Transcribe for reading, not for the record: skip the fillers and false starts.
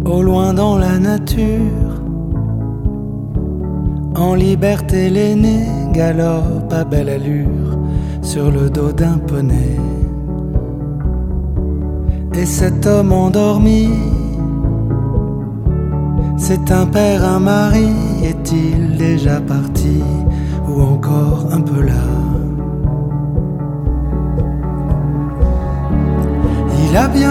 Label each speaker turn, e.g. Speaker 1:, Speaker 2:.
Speaker 1: Au loin dans la nature, en liberté l'aîné galope à belle allure sur le dos d'un poney. Et cet homme endormi, c'est un père, un mari, est-il déjà parti ou encore un peu là? Il a bien